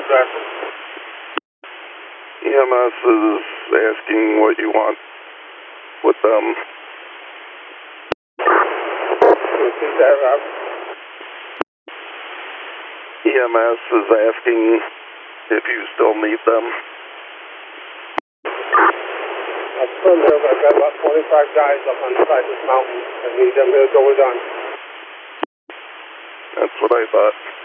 contractor. EMS is asking what you want with them. Repeat that, Rob. EMS is asking if you still need them. Affirmative, I've got about 25 guys up on the side of this mountain. I need them here till we're done. That's what I thought.